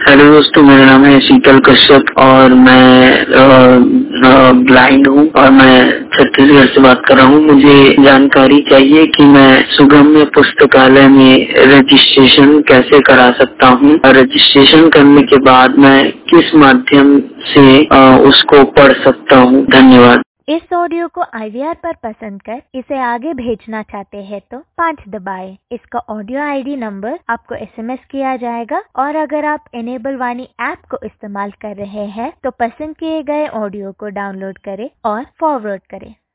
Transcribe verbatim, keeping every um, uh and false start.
Hello दोस्तों, मेरा नाम है शीतल कश्यप और मैं ब्लाइंड हूँ और मैं छत्तीसगढ़ से बात कर रहा हूँ। मुझे जानकारी चाहिए कि मैं सुगम्य पुस्तकालय में रजिस्ट्रेशन कैसे करा सकता हूँ और रजिस्ट्रेशन करने के बाद मैं किस माध्यम से आ, उसको पढ़ सकता हूँ। धन्यवाद। इस ऑडियो को आई वी आर पर पसंद कर इसे आगे भेजना चाहते हैं तो पाँच दबाएं। इसका ऑडियो आई डी नंबर आपको एस एम एस किया जाएगा और अगर आप इनेबल वाणी ऐप को इस्तेमाल कर रहे हैं तो पसंद किए गए ऑडियो को डाउनलोड करें और फॉरवर्ड करें।